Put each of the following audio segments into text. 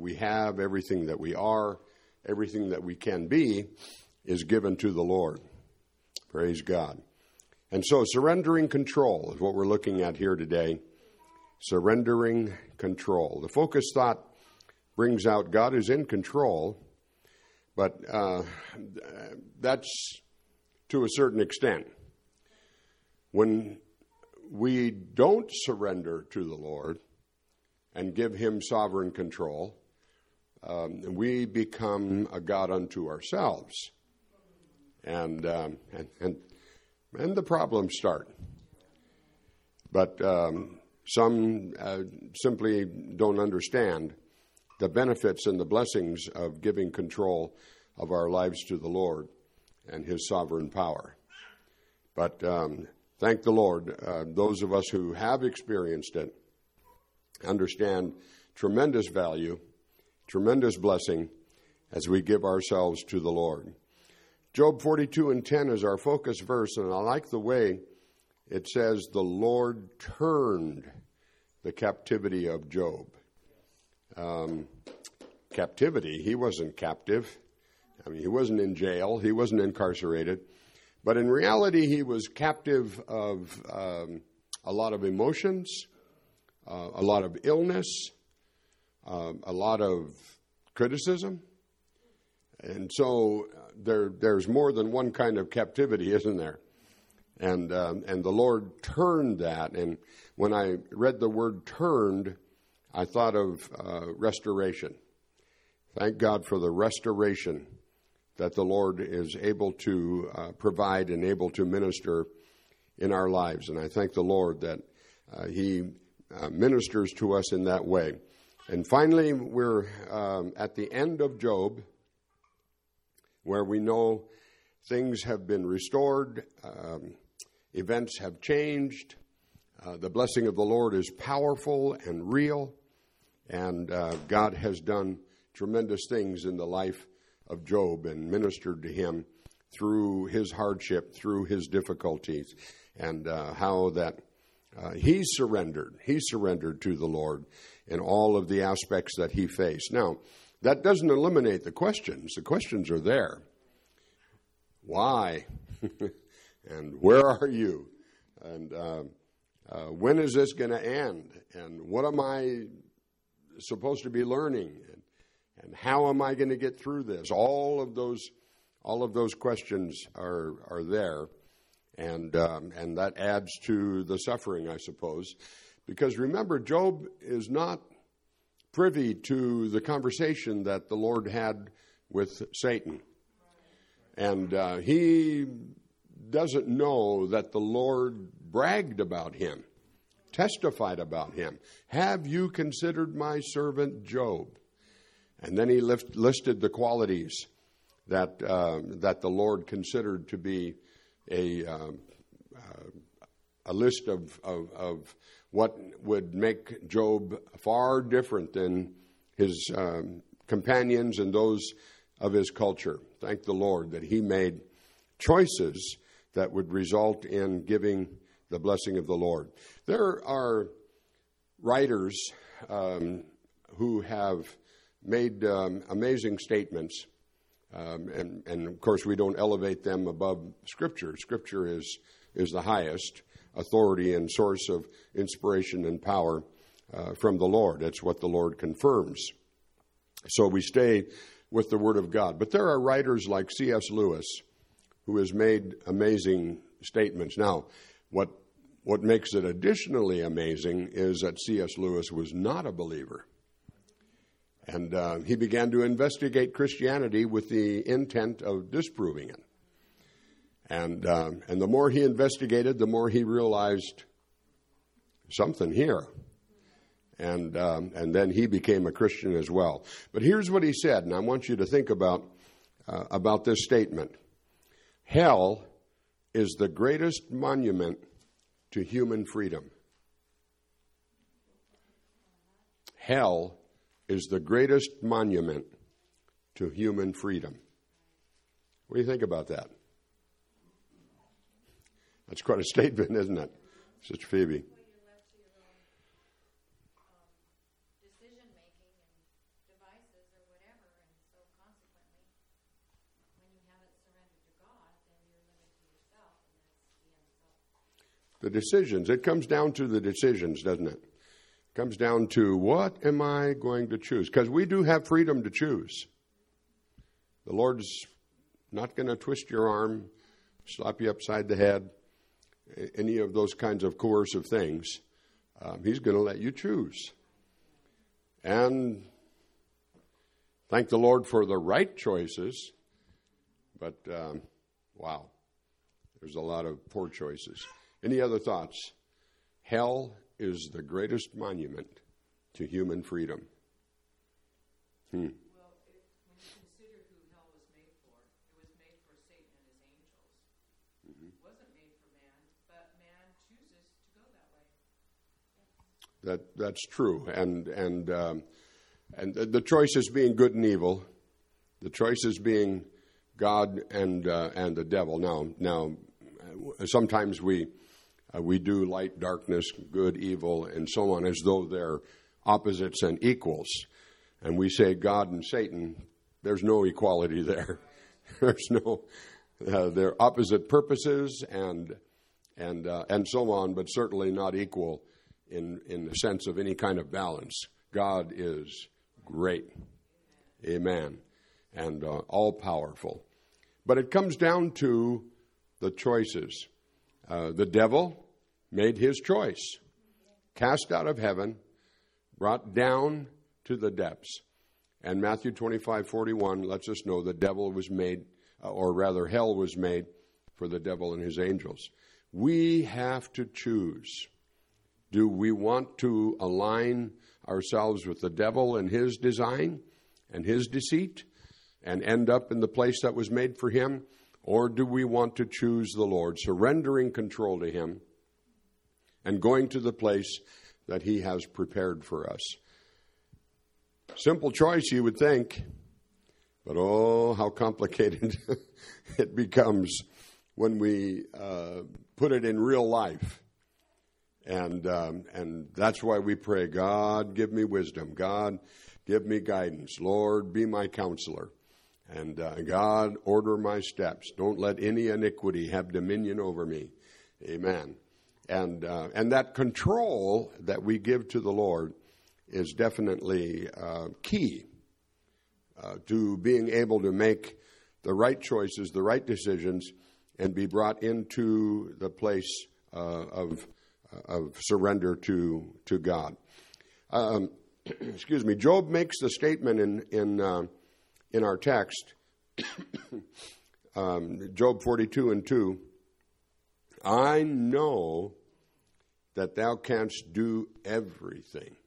we have, everything that we are, everything that we can be is given to the Lord. Praise God. And so surrendering control is what we're looking at here today. Surrendering control. The focus thought brings out God is in control, but that's to a certain extent. When we don't surrender to the Lord and give him sovereign control, we become a God unto ourselves. And the problems start. But some simply don't understand the benefits and the blessings of giving control of our lives to the Lord and his sovereign power. But thank the Lord, those of us who have experienced it understand tremendous value, tremendous blessing as we give ourselves to the Lord. Job 42:10 is our focus verse, and I like the way it says the Lord turned the captivity of Job. Captivity, he wasn't captive. I mean, he wasn't in jail. He wasn't incarcerated. But in reality, he was captive of a lot of emotions, a lot of illness, a lot of criticism. And so there's more than one kind of captivity, isn't there? And the Lord turned that. And when I read the word turned, I thought of restoration. Thank God for the restoration that the Lord is able to provide and able to minister in our lives. And I thank the Lord that he ministers to us in that way. And finally, we're at the end of Job, where we know things have been restored, events have changed, the blessing of the Lord is powerful and real, and God has done tremendous things in the life of Job and ministered to him through his hardship, through his difficulties, and how that he surrendered to the Lord in all of the aspects that he faced. Now, that doesn't eliminate the questions. The questions are there. Why? And where are you? And when is this going to end? And what am I supposed to be learning? And how am I going to get through this? All of those questions are there, and that adds to the suffering, I suppose, because remember, Job is not privy to the conversation that the Lord had with Satan, and he doesn't know that the Lord bragged about him, testified about him. Have you considered my servant Job? And then he listed the qualities that the Lord considered to be a list of what would make Job far different than his companions and those of his culture. Thank the Lord that he made choices that would result in giving the blessing of the Lord. There are writers who have made amazing statements, and of course we don't elevate them above Scripture. Scripture is the highest authority and source of inspiration and power from the Lord. That's what the Lord confirms. So we stay with the Word of God. But there are writers like C.S. Lewis who has made amazing statements. Now, what makes it additionally amazing is that C.S. Lewis was not a believer. And he began to investigate Christianity with the intent of disproving it. And the more he investigated, the more he realized something here. And then he became a Christian as well. But here's what he said, and I want you to think about this statement. Hell is the greatest monument to human freedom. Hell is the greatest monument to human freedom. What do you think about that? That's quite a statement, isn't it, Sister Phoebe? Well, you're left to your own decision-making and devices. The decisions. It comes down to the decisions, doesn't it? It comes down to what am I going to choose? Because we do have freedom to choose. The Lord's not going to twist your arm, slap you upside the head, any of those kinds of coercive things. He's going to let you choose. And thank the Lord for the right choices. But, wow, there's a lot of poor choices. Any other thoughts? Hell is the greatest monument to human freedom. Well, when you consider who hell was made for, it was made for Satan and his angels. Mm-hmm. It wasn't made for man, but man chooses to go that way. That's true. And the choices being good and evil, the choices being God and the devil. Now, sometimes we do light, darkness, good, evil, and so on, as though they're opposites and equals. And we say God and Satan, there's no equality there. There's no, they're opposite purposes and so on, but certainly not equal in the sense of any kind of balance. God is great. Amen. And all powerful. But it comes down to the choices. The devil made his choice. Cast out of heaven, brought down to the depths. And Matthew 25:41 lets us know the devil was made, or rather hell was made for the devil and his angels. We have to choose. Do we want to align ourselves with the devil and his design and his deceit and end up in the place that was made for him? Or do we want to choose the Lord, surrendering control to him and going to the place that he has prepared for us? Simple choice, you would think, but oh, how complicated it becomes when we put it in real life. And that's why we pray, God, give me wisdom. God, give me guidance. Lord, be my counselor. And God, order my steps. Don't let any iniquity have dominion over me. Amen. And that control that we give to the Lord is definitely key to being able to make the right choices, the right decisions, and be brought into the place of surrender to God. Excuse me. Job makes the statement in our text, Job 42:2. I know that thou canst do everything.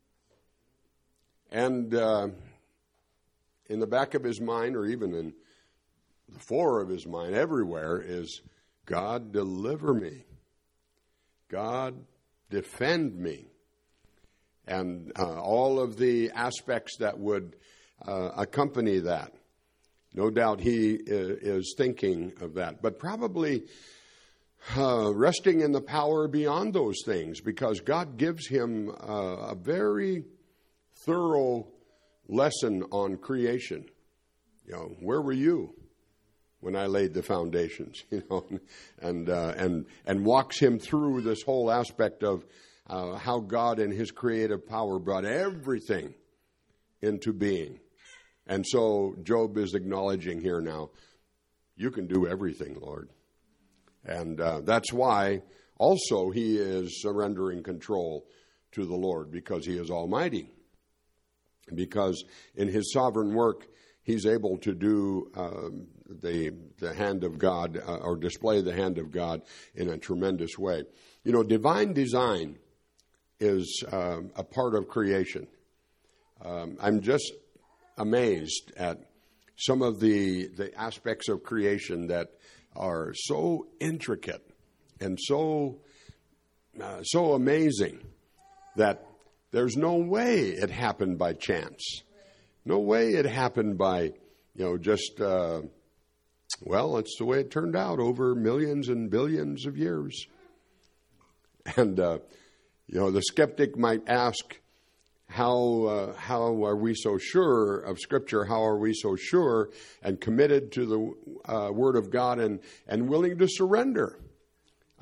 And in the back of his mind, or even in the fore of his mind, everywhere is, God, deliver me. God, defend me. And all of the aspects that would accompany that. No doubt he is thinking of that. But probably resting in the power beyond those things, because God gives him a very thorough lesson on creation. You know, where were you when I laid the foundations? You know, and walks him through this whole aspect of how God in his creative power brought everything into being. And so Job is acknowledging here now, you can do everything, Lord. And that's why also he is surrendering control to the Lord, because he is almighty. Because in his sovereign work, he's able to do the hand of God, or display the hand of God in a tremendous way. You know, divine design is a part of creation. I'm just amazed at some of the aspects of creation that are so intricate and so amazing that there's no way it happened by chance. No way it happened by, just, it's the way it turned out over millions and billions of years. And, the skeptic might ask, how are we so sure of Scripture? How are we so sure and committed to the Word of God and willing to surrender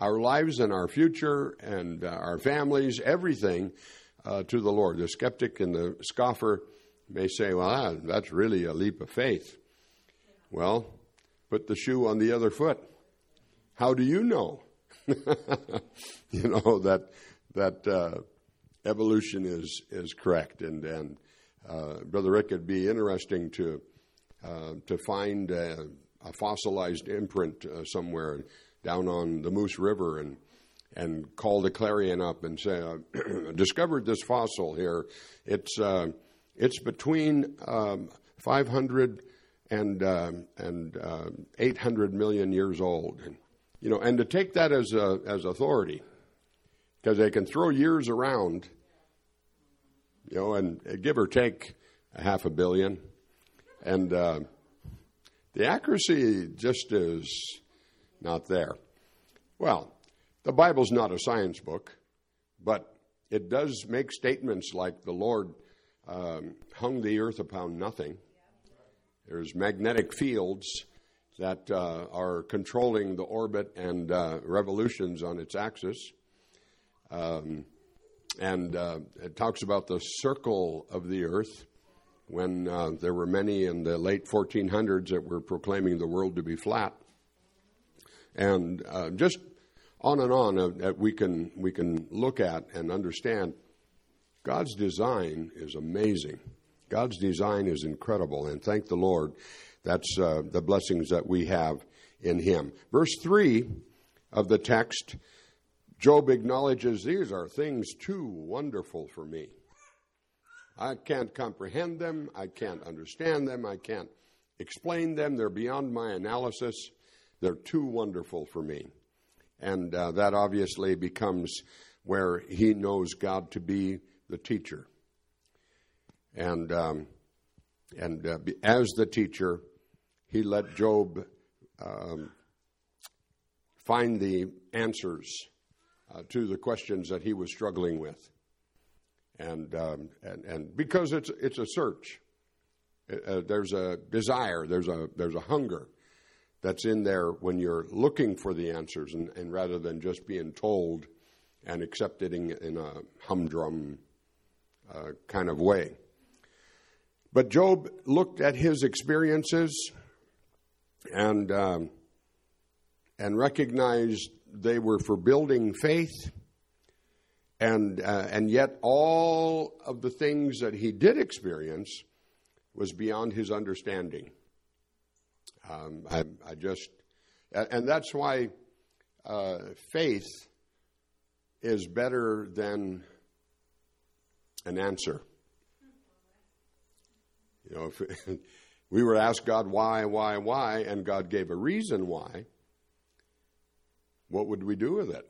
our lives and our future and our families, everything, to the Lord. The skeptic and the scoffer may say, well, that's really a leap of faith. Well, put the shoe on the other foot. How do you know? You know, that evolution is correct. And Brother Rick, it'd be interesting to find a fossilized imprint somewhere down on the Moose River and call the Clarion up and say, discovered this fossil here. It's between 500 and 800 million years old. And, you know, and to take that as authority, because they can throw years around, you know, and give or take 500 million. And the accuracy just is not there. Well, the Bible's not a science book, but it does make statements like the Lord hung the earth upon nothing. There's magnetic fields that are controlling the orbit and revolutions on its axis. And it talks about the circle of the earth when there were many in the late 1400s that were proclaiming the world to be flat. And just on and on that we can look at and understand. God's design is amazing. God's design is incredible, and thank the Lord. That's the blessings that we have in Him. Verse 3 of the text, Job acknowledges, these are things too wonderful for me. I can't comprehend them. I can't understand them. I can't explain them. They're beyond my analysis. They're too wonderful for me. And that obviously becomes where he knows God to be the teacher. And as the teacher, he let Job find the answers to the questions that he was struggling with. And because it's a search, there's a desire, there's a hunger that's in there when you're looking for the answers, and rather than just being told and accepting in a humdrum kind of way. But Job looked at his experiences and recognized they were for building faith, and yet all of the things that he did experience was beyond his understanding. And that's why faith is better than an answer. You know, if we were to ask God why, and God gave a reason why, what would we do with it?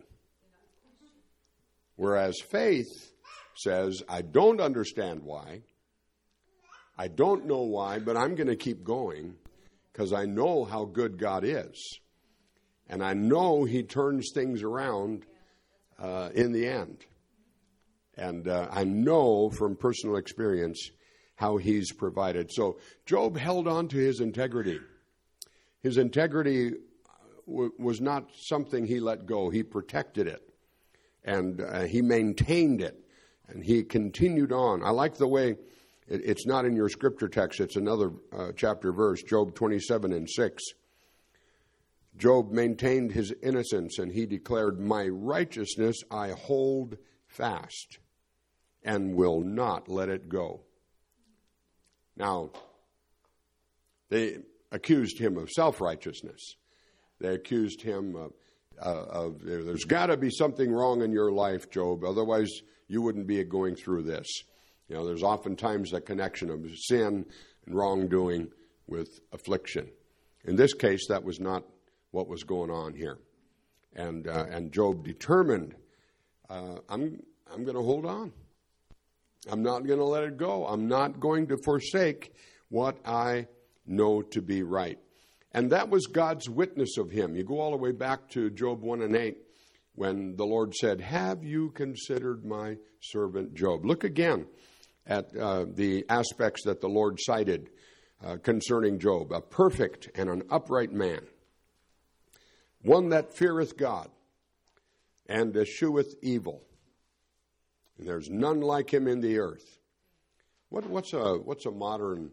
Whereas faith says, I don't understand why, I don't know why, but I'm going to keep going because I know how good God is. And I know He turns things around in the end. And I know from personal experience how He's provided. So Job held on to his integrity. His integrity was not something he let go. He protected it. And he maintained it. And he continued on. I like the way, it's not in your scripture text, it's another chapter verse, Job 27:6. Job maintained his innocence, and he declared, my righteousness I hold fast and will not let it go. Now, they accused him of self-righteousness. They accused him of there's got to be something wrong in your life, Job, otherwise you wouldn't be going through this. You know, there's oftentimes a connection of sin and wrongdoing with affliction. In this case, that was not what was going on here. And Job determined, I'm going to hold on. I'm not going to let it go. I'm not going to forsake what I know to be right. And that was God's witness of him. You go all the way back to Job 1:8 when the Lord said, have you considered my servant Job? Look again at the aspects that the Lord cited concerning Job. A perfect and an upright man, one that feareth God, and escheweth evil. And there's none like him in the earth. What's a modern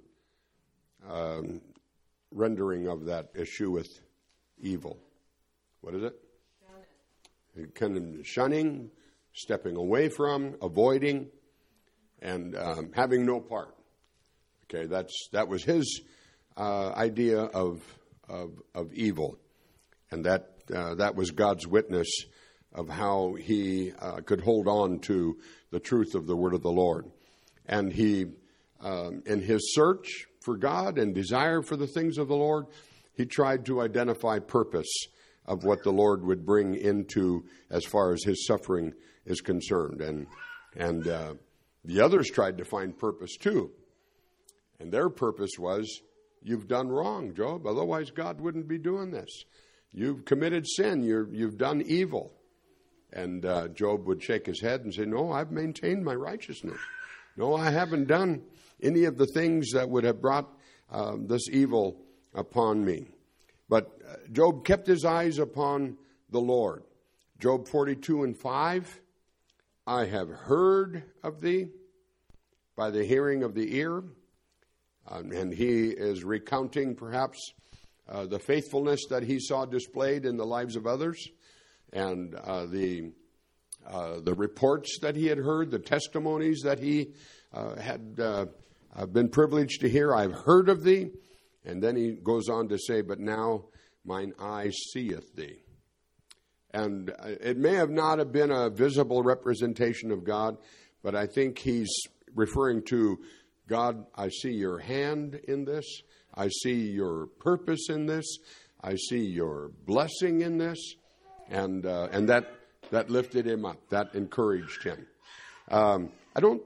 rendering of that, escheweth evil? What is it? Kind of shunning, stepping away from, avoiding, and having no part. Okay, that was his idea of evil, and that was God's witness of how he could hold on to the truth of the word of the Lord. And he, in his search for God and desire for the things of the Lord, he tried to identify purpose of what the Lord would bring into as far as his suffering is concerned. And the others tried to find purpose too. And their purpose was, you've done wrong, Job. Otherwise, God wouldn't be doing this. You've committed sin. You've done evil. And Job would shake his head and say, no, I've maintained my righteousness. No, I haven't done any of the things that would have brought this evil upon me. But Job kept his eyes upon the Lord. Job 42:5, I have heard of thee by the hearing of the ear. And he is recounting perhaps the faithfulness that he saw displayed in the lives of others, and the reports that he had heard, the testimonies that he had been privileged to hear. I've heard of thee. And then he goes on to say, but now mine eye seeth thee. And it may have not have been a visible representation of God, but I think he's referring to, God, I see your hand in this. I see your purpose in this. I see your blessing in this. And that lifted him up. That encouraged him. I don't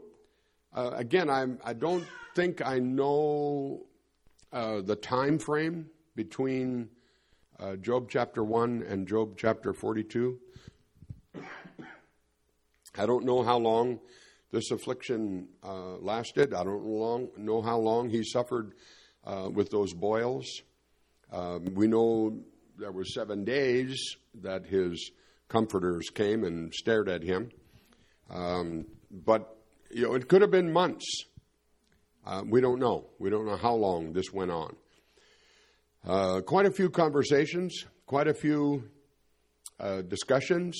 think I know the time frame between Job chapter 1 and Job chapter 42. I don't know how long this affliction lasted. I don't know how long he suffered with those boils. We know there were 7 days that his comforters came and stared at him. But it could have been months. We don't know. We don't know how long this went on. Quite a few conversations, quite a few discussions.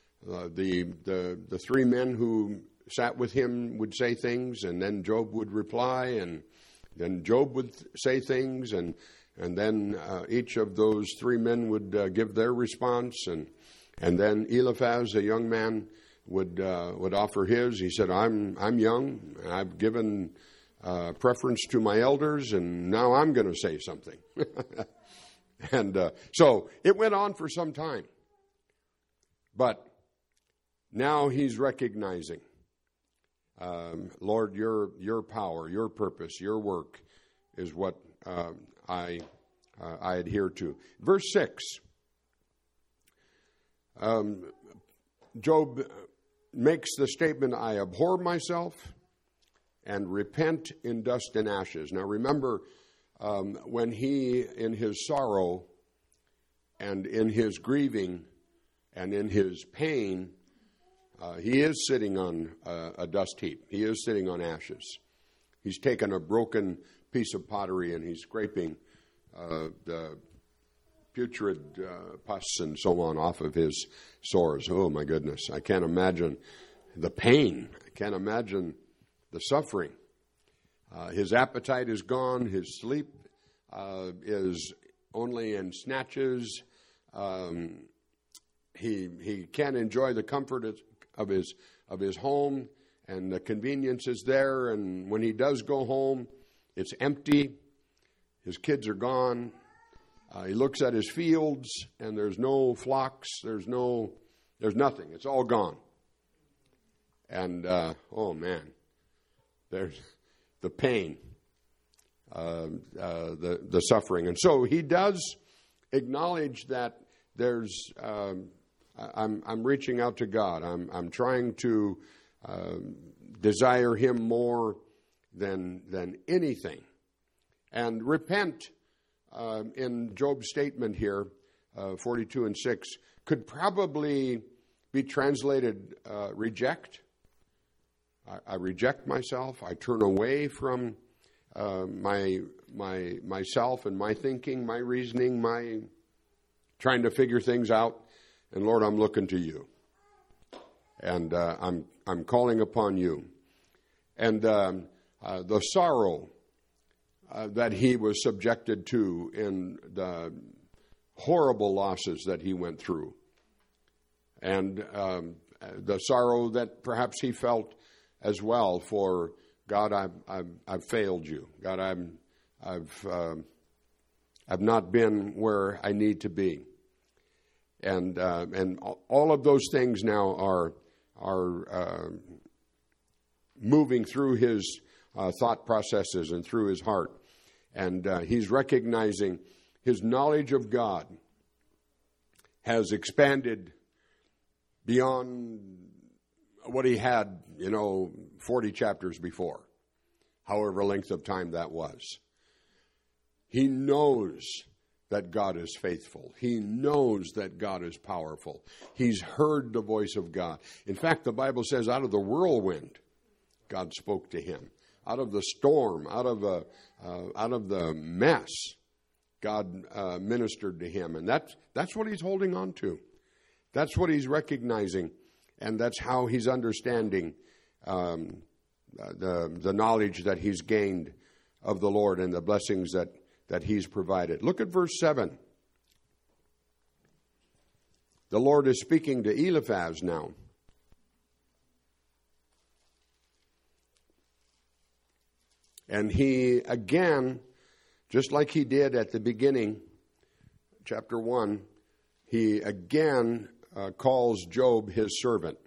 The 3 men who sat with him would say things, and then Job would reply, and then Job would say things, and then each of those 3 men would give their response, and then Eliphaz, a young man, would offer his. He said, I'm young. I've given preference to my elders, and now I'm going to say something. And so it went on for some time. But now he's recognizing, Lord, your power, your purpose, your work is what I adhere to. Verse 6, Job makes the statement, I abhor myself and repent in dust and ashes. Now remember, when he, in his sorrow and in his grieving and in his pain, he is sitting on a dust heap. He is sitting on ashes. He's taken a broken piece of pottery and he's scraping the putrid pus and so on off of his sores. Oh, my goodness. I can't imagine the pain. I can't imagine the suffering. His appetite is gone. His sleep is only in snatches. He can't enjoy the comfort of his home, and the convenience is there. And when he does go home, it's empty. His kids are gone. He looks at his fields, and there's no flocks. There's nothing. It's all gone. And oh man, there's the pain, the suffering, and so he does acknowledge that there's. I'm reaching out to God. I'm trying to desire Him more than anything, and repent. In Job's statement here, 42:6, could probably be translated reject. I reject myself. I turn away from myself and my thinking, my reasoning, my trying to figure things out. And Lord, I'm looking to you, and I'm calling upon you. And the sorrow that he was subjected to in the horrible losses that he went through, and the sorrow that perhaps he felt as well for God. I've failed you, God. I've not been where I need to be, and all of those things now are moving through his thought processes and through his heart, and he's recognizing his knowledge of God has expanded beyond what he had, 40 chapters before, however length of time that was. He knows that God is faithful. He knows that God is powerful. He's heard the voice of God. In fact, the Bible says out of the whirlwind, God spoke to him. Out of the storm, out of the mess, God ministered to him. And that's what he's holding on to. That's what he's recognizing. And that's how he's understanding the knowledge that he's gained of the Lord and the blessings that he's provided. Look at verse 7. The Lord is speaking to Eliphaz now. And he again, just like he did at the beginning, chapter 1, he again calls Job his servant.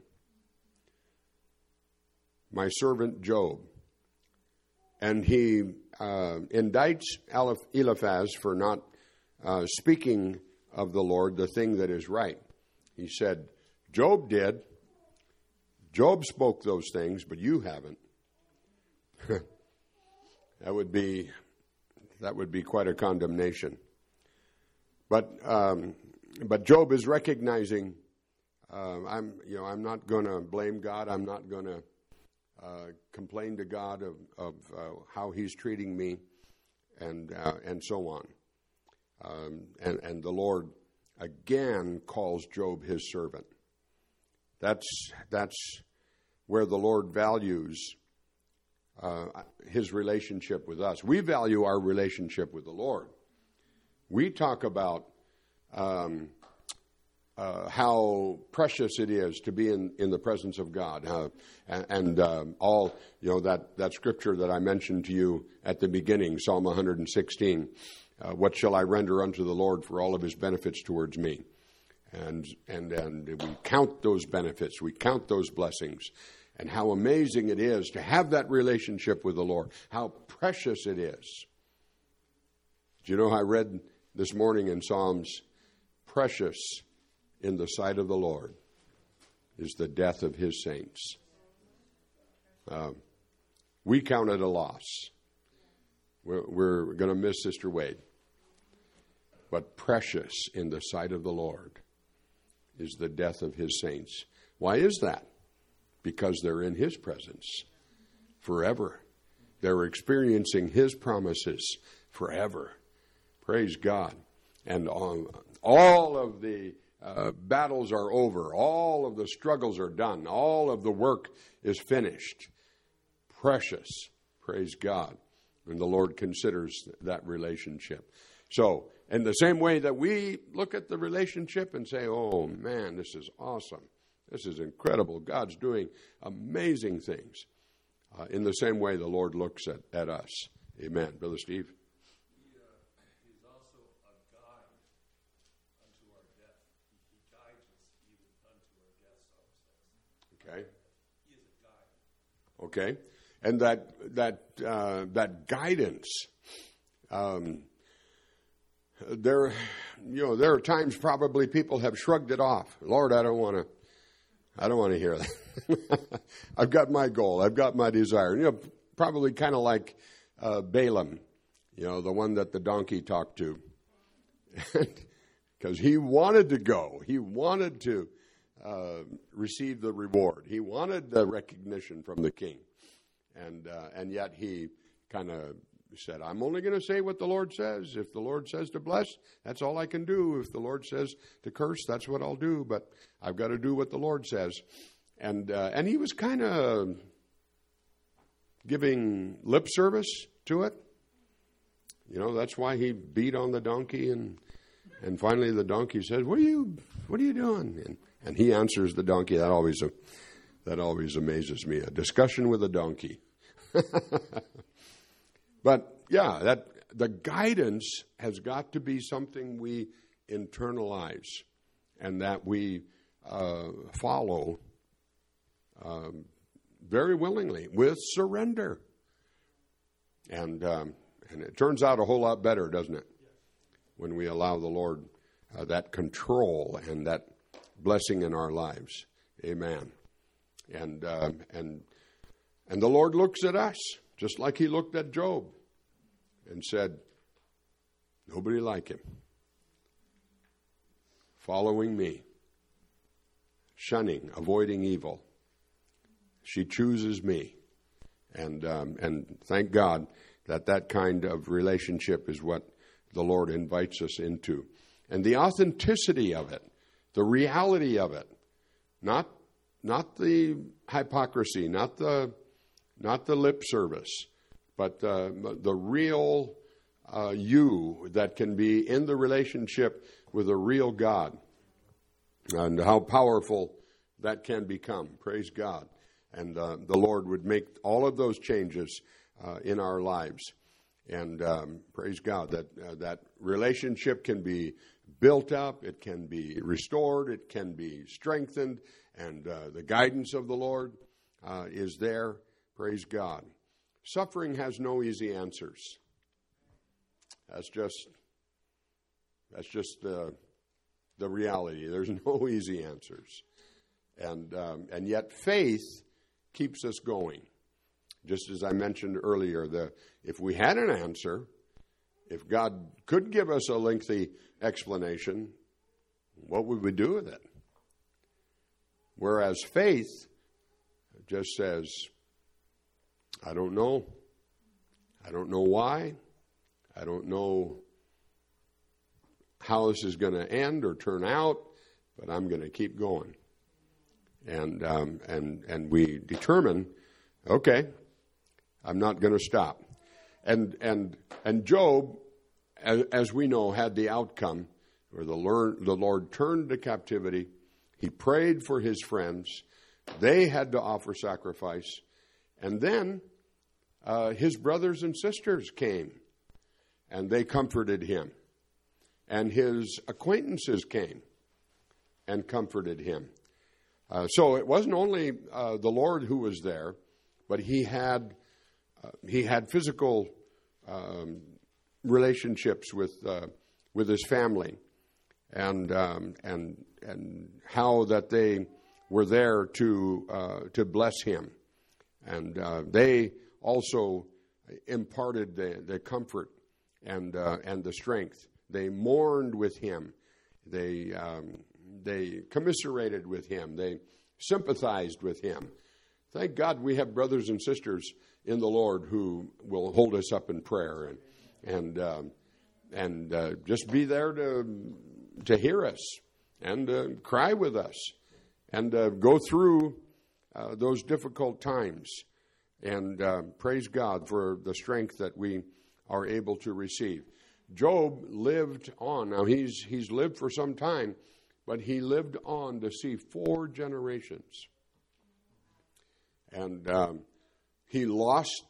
My servant Job. And he indicts Eliphaz for not speaking of the Lord the thing that is right. He said, Job did. Job spoke those things, but you haven't. That would be quite a condemnation. But Job is recognizing, I'm not going to blame God. I'm not going to complain to God of how He's treating me, and so on. And the Lord again calls Job His servant. That's where the Lord values His relationship with us. We value our relationship with the Lord. We talk about how precious it is to be in the presence of God, and all that scripture that I mentioned to you at the beginning, Psalm 116. What shall I render unto the Lord for all of His benefits towards me? And we count those benefits, we count those blessings, and how amazing it is to have that relationship with the Lord. How precious it is. Do you know, I read this morning in Psalms, precious in the sight of the Lord is the death of His saints. We count it a loss. We're going to miss Sister Wade. But precious in the sight of the Lord is the death of His saints. Why is that? Because they're in His presence forever. They're experiencing His promises forever. Praise God. And all of the battles are over. All of the struggles are done. All of the work is finished. Precious. Praise God. And the Lord considers that relationship. So, in the same way that we look at the relationship and say, oh man, this is awesome. This is incredible. God's doing amazing things. In the same way the Lord looks at us. Amen. Brother Steve? He's also a guide unto our death. He guides us even unto our death, Psalm says. Okay. He is a guide. Okay. And that guidance, there are times probably people have shrugged it off. Lord, I don't want to hear that. I've got my goal. I've got my desire. Probably kind of like Balaam, the one that the donkey talked to. Because he wanted to go. He wanted to receive the reward. He wanted the recognition from the king. And yet he kind of said, I'm only going to say what the Lord says. If the Lord says to bless, that's all I can do. If the Lord says to curse, that's what I'll do. But I've got to do what the Lord says. And he was kind of giving lip service to it. You know, that's why he beat on the donkey. And finally the donkey says, what are you doing? And he answers the donkey. That always amazes me. A discussion with a donkey. But yeah, the guidance has got to be something we internalize and that we follow very willingly with surrender. And it turns out a whole lot better, doesn't it? When we allow the Lord that control and that blessing in our lives. Amen. And the Lord looks at us just like he looked at Job and said, nobody like him. Following me. Shunning, avoiding evil. She chooses me. And thank God that kind of relationship is what the Lord invites us into. And the authenticity of it, the reality of it, not the hypocrisy, not the lip service, but the real you that can be in the relationship with a real God, and how powerful that can become. Praise God. And the Lord would make all of those changes in our lives. And praise God that relationship can be built up, it can be restored, it can be strengthened, and the guidance of the Lord is there. Praise God. Suffering has no easy answers. That's just the reality. There's no easy answers. And yet faith keeps us going. Just as I mentioned earlier, if we had an answer, if God could give us a lengthy explanation, what would we do with it? Whereas faith just says, I don't know. I don't know why. I don't know how this is going to end or turn out, but I'm going to keep going. And we determine, okay, I'm not going to stop. And Job, as we know, had the outcome where the Lord turned the captivity. He prayed for his friends. They had to offer sacrifice. And then his brothers and sisters came, and they comforted him. And his acquaintances came and comforted him. So it wasn't only the Lord who was there, but he had physical relationships with his family, and how that they were there to bless him, and they also imparted the comfort and the strength. They mourned with him. They commiserated with him. They sympathized with him. Thank God we have brothers and sisters in the Lord who will hold us up in prayer and just be there to hear us and cry with us and go through those difficult times. And praise God for the strength that we are able to receive. Job lived on. Now he's lived for some time, but he lived on to see 4 generations. And he lost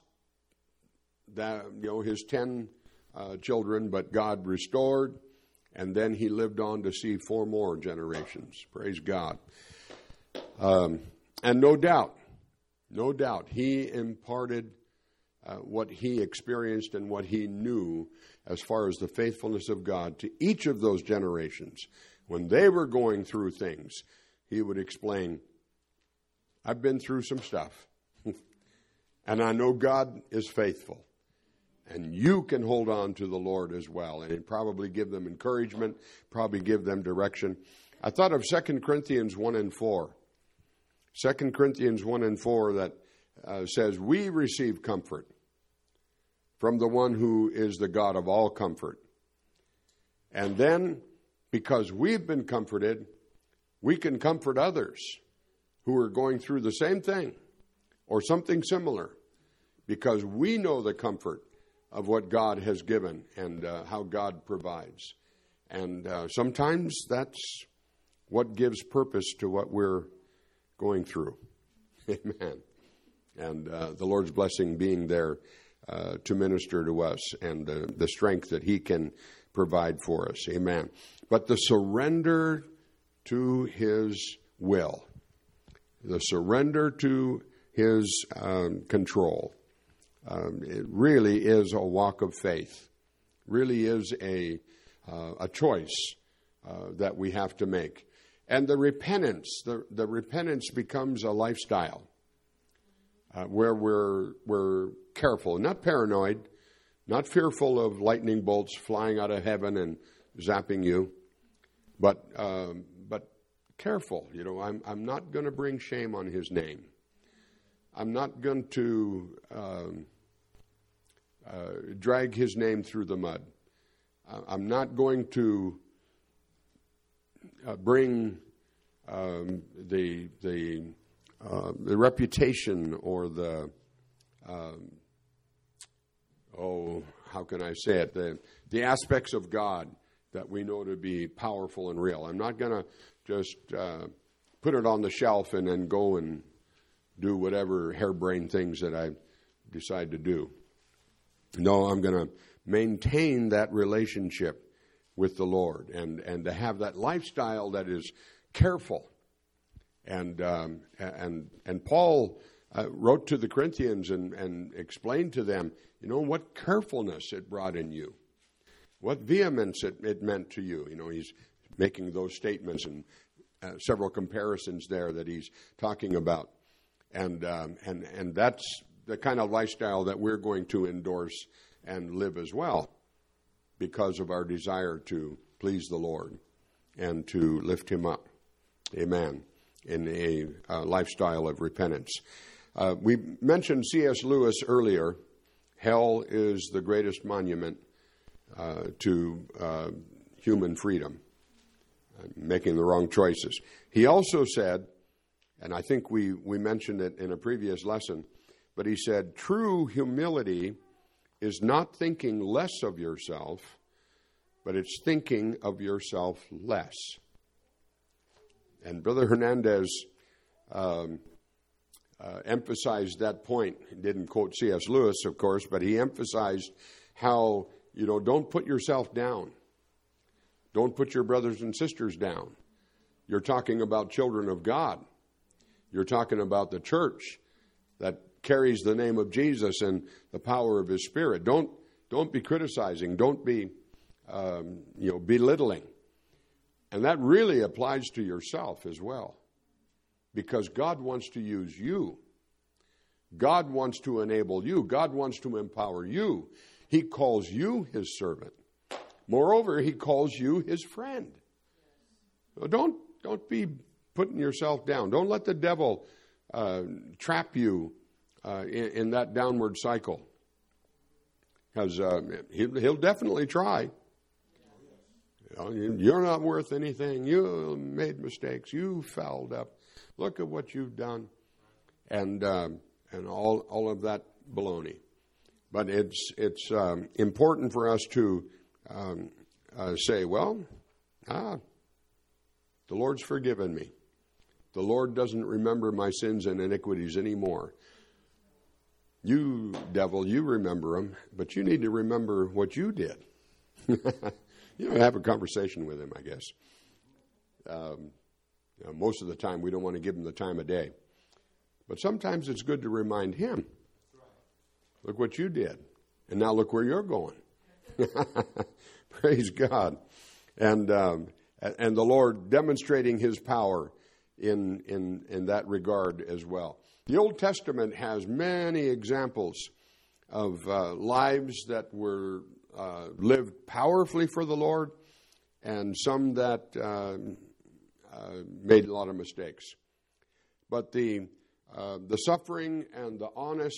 his 10 children, but God restored, and then he lived on to see 4 more generations. Praise God. And no doubt, he imparted what he experienced and what he knew as far as the faithfulness of God to each of those generations. When they were going through things, he would explain, I've been through some stuff, and I know God is faithful, and you can hold on to the Lord as well. And he'd probably give them encouragement, probably give them direction. I thought of 2 Corinthians 1 and 4. 2 Corinthians 1 and 4 that says, we receive comfort from the one who is the God of all comfort. And then, because we've been comforted, we can comfort others who are going through the same thing or something similar, because we know the comfort of what God has given and how God provides. And sometimes that's what gives purpose to what we're going through. Amen. And the Lord's blessing being there to minister to us, and the strength that He can provide for us. Amen. But the surrender to His will, the surrender to His control, it really is a walk of faith. Really is a choice that we have to make. And the repentance becomes a lifestyle where we're careful, not paranoid, not fearful of lightning bolts flying out of heaven and zapping you, but careful. You know, I'm not going to bring shame on His name. I'm not going to drag His name through the mud. I'm not going to bring the reputation or how can I say it? The aspects of God that we know to be powerful and real. I'm not going to just put it on the shelf and then go and do whatever harebrained things that I decide to do. No, I'm going to maintain that relationship with the Lord and to have that lifestyle that is careful. And Paul wrote to the Corinthians and explained to them, you know, what carefulness it brought in you, what vehemence it meant to you. You know, he's making those statements and several comparisons there that he's talking about. And that's the kind of lifestyle that we're going to endorse and live as well, because of our desire to please the Lord and to lift Him up. Amen. In a lifestyle of repentance. We mentioned C.S. Lewis earlier. Hell is the greatest monument to human freedom, making the wrong choices. He also said, and I think we mentioned it in a previous lesson, but he said, true humility is not thinking less of yourself, but it's thinking of yourself less. And Brother Hernandez emphasized that point. He didn't quote C.S. Lewis, of course, but he emphasized how, you know, don't put yourself down. Don't put your brothers and sisters down. You're talking about children of God. You're talking about the church that carries the name of Jesus and the power of His Spirit. Don't be criticizing. Don't be belittling. And that really applies to yourself as well, because God wants to use you. God wants to enable you. God wants to empower you. He calls you His servant. Moreover, He calls you His friend. So don't be putting yourself down. Don't let the devil trap you in that downward cycle, because he'll definitely try. You're not worth anything. You made mistakes. You fouled up. Look at what you've done, and all of that baloney. But it's important for us to say, well, the Lord's forgiven me. The Lord doesn't remember my sins and iniquities anymore. You, devil, you remember them, but you need to remember what you did. Have a conversation with Him, I guess. Most of the time, we don't want to give Him the time of day. But sometimes it's good to remind Him, look what you did, and now look where you're going. Praise God. And the Lord demonstrating His power in that regard as well. The Old Testament has many examples of lives that were lived powerfully for the Lord, and some that made a lot of mistakes. But the suffering and the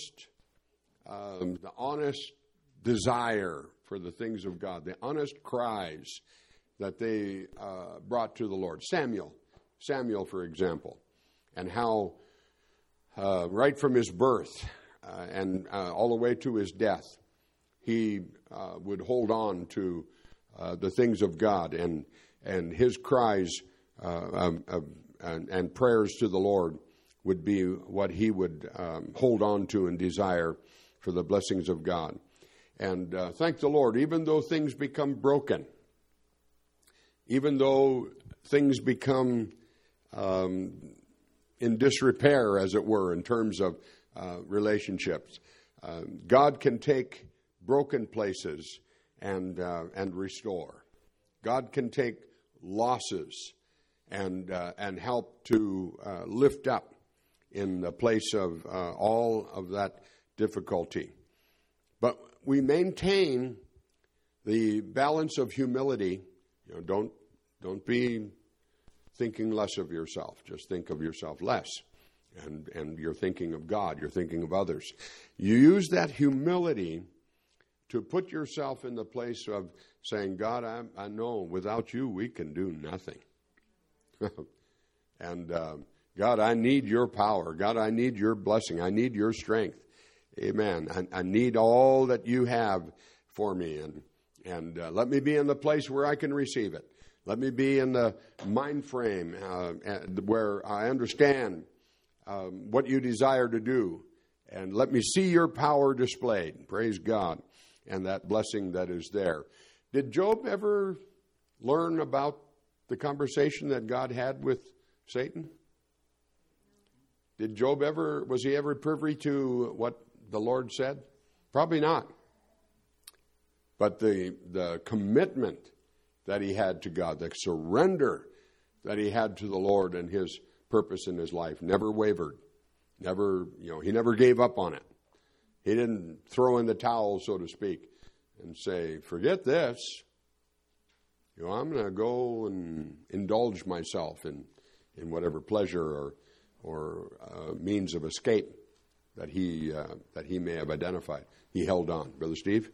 honest desire for the things of God, the honest cries that they brought to the Lord. Samuel, for example, and how right from his birth and all the way to his death, he would hold on to the things of God, and his cries and prayers to the Lord would be what he would hold on to and desire for the blessings of God. And thank the Lord, even though things become broken, even though things become in disrepair, as it were, in terms of relationships, God can take broken places and restore. God can take losses and help to lift up in the place of all of that difficulty. But we maintain the balance of humility. You know, don't be thinking less of yourself. Just think of yourself less. And you're thinking of God. You're thinking of others. You use that humility to put yourself in the place of saying, God, I know without you we can do nothing. And God, I need your power. God, I need your blessing. I need your strength. Amen. I need all that you have for me. And let me be in the place where I can receive it. Let me be in the mind frame where I understand what you desire to do. And let me see your power displayed. Praise God. And that blessing that is there. Did Job ever learn about the conversation that God had with Satan? Was he ever privy to what the Lord said? Probably not. But the commitment that he had to God, the surrender that he had to the Lord and his purpose in his life, never wavered. He never gave up on it. He didn't throw in the towel, so to speak, and say, forget this. I'm going to go and indulge myself in whatever pleasure or means of escape that he may have identified. He held on. Brother Steve?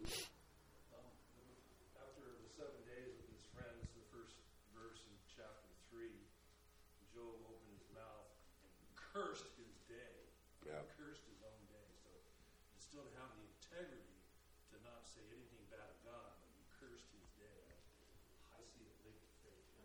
After the 7 days with his friends, the first verse in chapter 3, Job opened his mouth and cursed his day. Yeah. Cursed his own day. So he still to have the integrity to not say anything bad of God, but he cursed his day. I see it linked to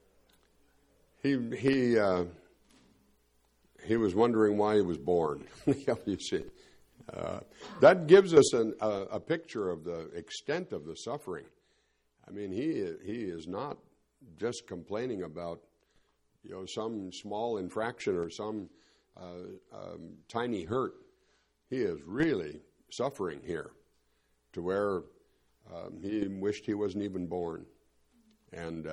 faith. He was wondering why he was born. You see, that gives us a picture of the extent of the suffering. I mean, he is not just complaining about some small infraction or some tiny hurt. He is really suffering here, to where he wished he wasn't even born, and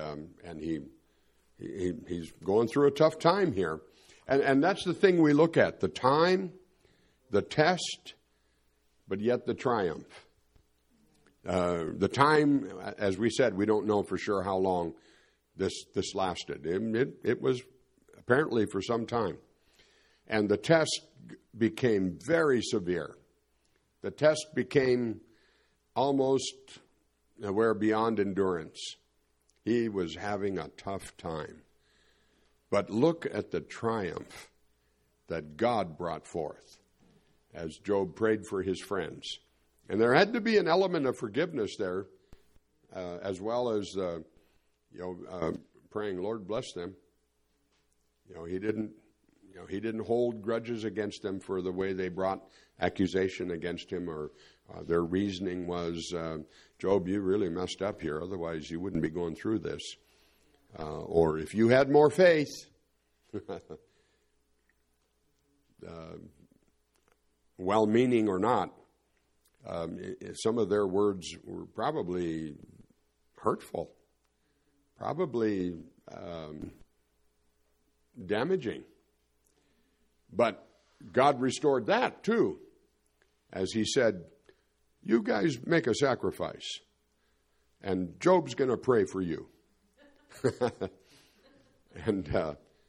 he's going through a tough time here. And that's the thing we look at, the time, the test, but yet the triumph. The time, as we said, we don't know for sure how long this lasted. It was apparently for some time. And the test became very severe. The test became almost where beyond endurance. He was having a tough time. But look at the triumph that God brought forth as Job prayed for his friends. And there had to be an element of forgiveness there, as well as praying, Lord, bless them. He didn't hold grudges against them for the way they brought accusation against him, or their reasoning was, Job, you really messed up here. Otherwise, you wouldn't be going through this. Or if you had more faith, well-meaning or not, some of their words were probably hurtful, probably damaging. But God restored that too, as he said, you guys make a sacrifice, and Job's going to pray for you.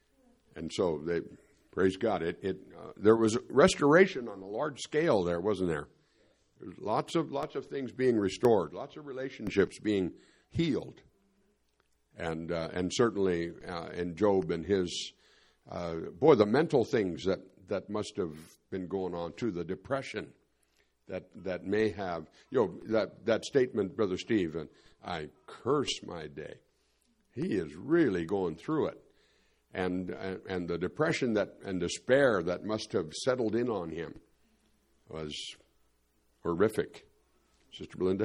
And so praise God, there was restoration on a large scale there, wasn't there? There's lots of things being restored, lots of relationships being healed. And certainly in Job and his, the mental things that must have been going on too, the depression that may have, that statement, Brother Steve, and I curse my day. He is really going through it. And the depression and despair that must have settled in on him was horrific. Sister Belinda?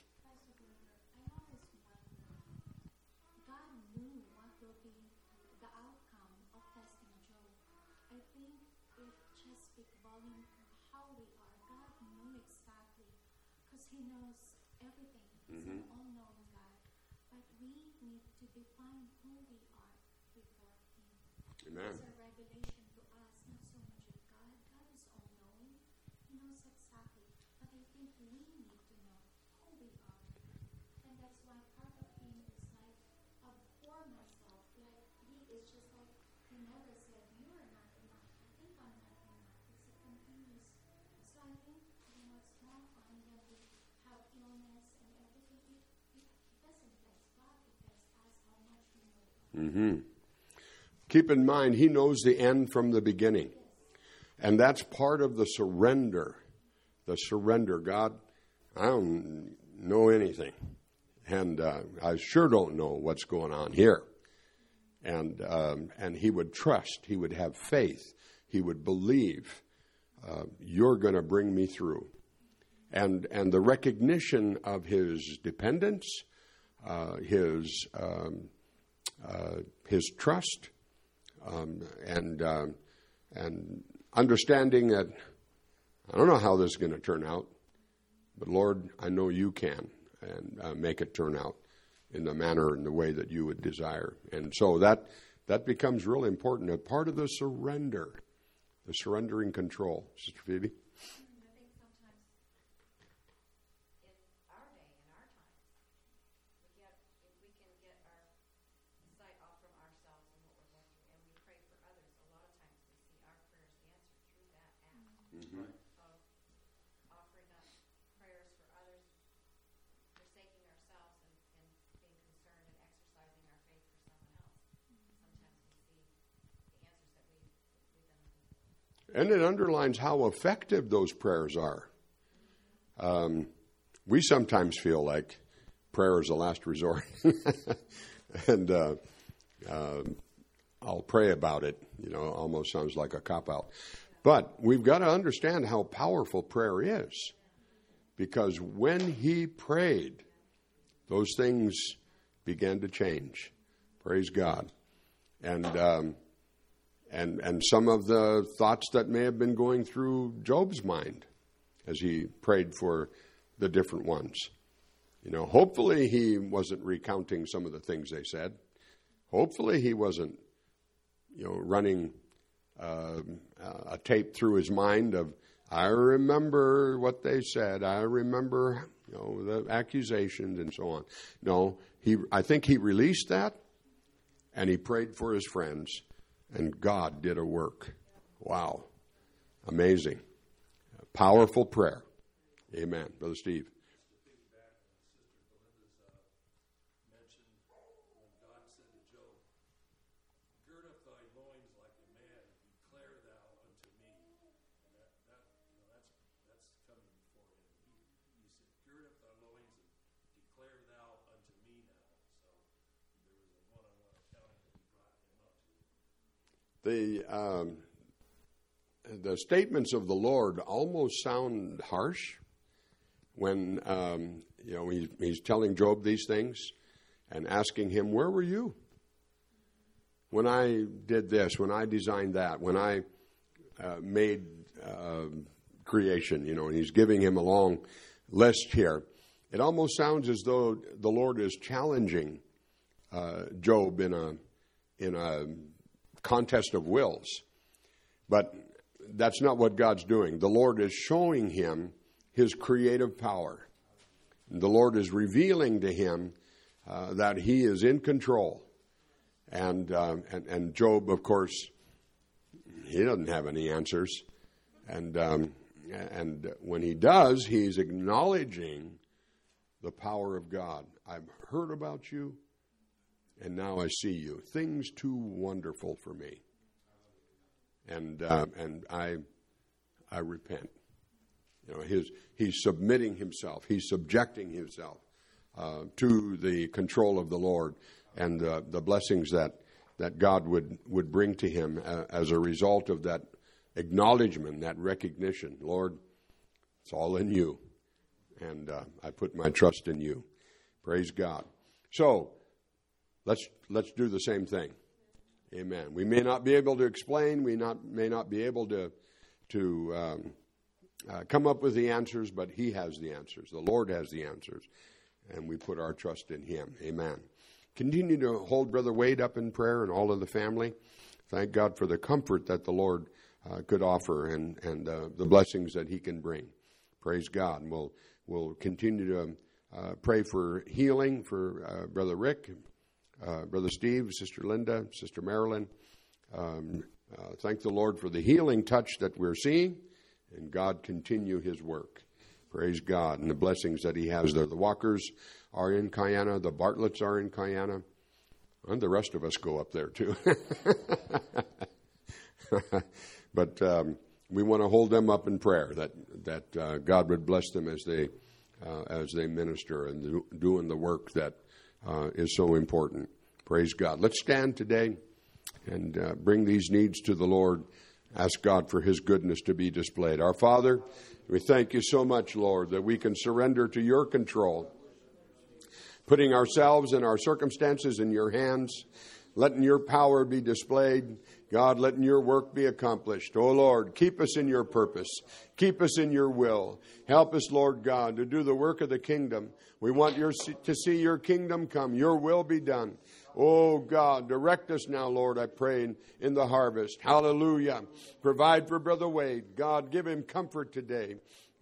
He knows everything. He's an all-knowing God. But we need to define who we are before Him. Amen. It's a revelation to us, not so much of God. God is all-knowing. He knows exactly. But I think we need to know who we are. And that's why part of Him is like, abhor myself. Like, He is just like, He never said, you are not enough. I think I'm not enough. It's a continuous. So I think what's wrong on when we have illness and everything, it doesn't test God, it tests us how much we know God. Keep in mind, He knows the end from the beginning. And that's part of the surrender. The surrender. God, I don't know anything. And I sure don't know what's going on here. And he would trust. He would have faith. He would believe. You're going to bring me through. And the recognition of his dependence, his trust, and understanding that I don't know how this is going to turn out, but Lord, I know you can, and make it turn out in the manner and the way that you would desire. And so that becomes really important, a part of the surrender, the surrendering control. Sister Phoebe? I think sometimes in our day, in our time, if we can get our sight off from ourselves and what we're going through, and we pray for others, a lot of times we see our prayers answered through that act of offering up prayers for others, forsaking ourselves and being concerned and exercising our faith for someone else. Sometimes we see the answers that we've been looking for. And it underlines how effective those prayers are. We sometimes feel like prayer is a last resort. And I'll pray about it. Almost sounds like a cop-out. But we've got to understand how powerful prayer is. Because when he prayed, those things began to change. Praise God. And some of the thoughts that may have been going through Job's mind as he prayed for the different ones. Hopefully he wasn't recounting some of the things they said. Hopefully he wasn't, running a tape through his mind of, I remember what they said. I remember, the accusations and so on. No, I think he released that, and he prayed for his friends, and God did a work. Wow. Amazing. Powerful prayer. Amen. Brother Steve. The statements of the Lord almost sound harsh when he's telling Job these things and asking him, where were you when I did this, when I designed that, when I made creation, and he's giving him a long list here. It almost sounds as though the Lord is challenging Job in a contest of wills. But that's not what God's doing. The Lord is showing him his creative power. The Lord is revealing to him that he is in control And Job, of course, he doesn't have any answers. And when he does, he's acknowledging the power of God. I've heard about you, and now I see you. Things too wonderful for me. And I repent. You know, he's submitting himself. He's subjecting himself to the control of the Lord and the blessings that God would bring to him as a result of that acknowledgement, that recognition. Lord, it's all in you, and I put my trust in you. Praise God. So let's do the same thing. Amen. We may not be able to explain. We may not be able to come up with the answers, but He has the answers. The Lord has the answers, and we put our trust in Him. Amen. Continue to hold Brother Wade up in prayer and all of the family. Thank God for the comfort that the Lord could offer and the blessings that He can bring. Praise God. And we'll continue to pray for healing for Brother Rick, Brother Steve, Sister Linda, Sister Marilyn. Thank the Lord for the healing touch that we're seeing, and God continue His work. Praise God, and the blessings that He has there. The Walkers are in Cayana. The Bartletts are in Cayana. And the rest of us go up there too. But we want to hold them up in prayer that God would bless them as they minister and doing the work that is so important. Praise God. Let's stand today and bring these needs to the Lord. Ask God for His goodness to be displayed. Our Father, we thank You so much, Lord, that we can surrender to Your control, putting ourselves and our circumstances in Your hands, letting Your power be displayed. God, letting Your work be accomplished. Oh, Lord, keep us in Your purpose. Keep us in Your will. Help us, Lord God, to do the work of the kingdom. We want to see Your kingdom come. Your will be done. Oh, God, direct us now, Lord, I pray, in the harvest. Hallelujah. Provide for Brother Wade. God, give him comfort today.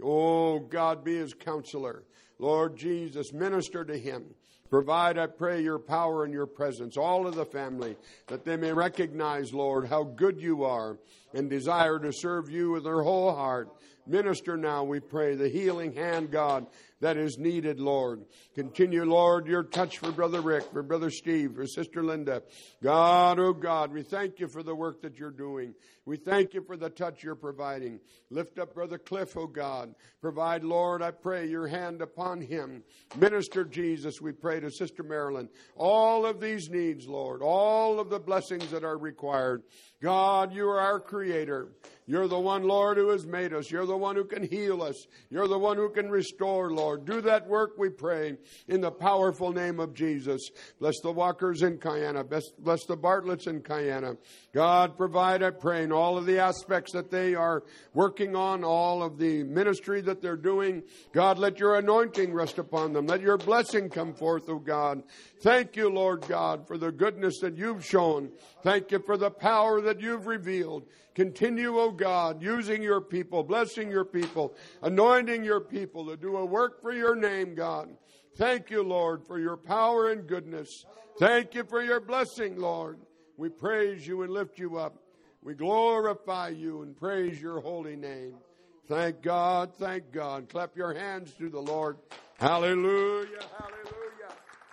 Oh, God, be his counselor. Lord Jesus, minister to him. Provide, I pray, Your power and Your presence, all of the family, that they may recognize, Lord, how good You are and desire to serve You with their whole heart. Minister now, we pray, the healing hand, God, that is needed, Lord. Continue, Lord, Your touch for Brother Rick, for Brother Steve, for Sister Linda. God, oh God, we thank You for the work that You're doing. We thank You for the touch You're providing. Lift up Brother Cliff, oh God. Provide, Lord, I pray, Your hand upon him. Minister, Jesus, we pray, to Sister Marilyn. All of these needs, Lord, all of the blessings that are required. God, You are our Creator. You're the one, Lord, who has made us. You're the one who can heal us. You're the one who can restore, Lord. Do that work, we pray, in the powerful name of Jesus. Bless the Walkers in Cayana. Bless the Bartletts in Cayana. God, provide, I pray, in all of the aspects that they are working on, all of the ministry that they're doing. God, let Your anointing rest upon them. Let Your blessing come forth, oh God. Thank You, Lord God, for the goodness that You've shown. Thank You for the power that You've revealed. Continue, oh God, using Your people, blessing Your people, anointing Your people to do a work for Your name, God. Thank You, Lord, for Your power and goodness. Thank You for Your blessing, Lord. We praise You and lift You up. We glorify You and praise Your holy name. Thank God, thank God. Clap your hands to the Lord. Hallelujah, hallelujah.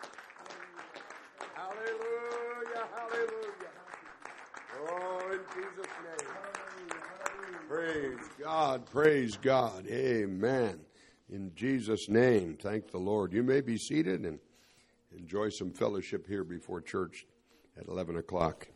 Hallelujah, hallelujah. Oh, in Jesus' name. Praise God, praise God. Amen. In Jesus' name, thank the Lord. You may be seated and enjoy some fellowship here before church at 11 o'clock.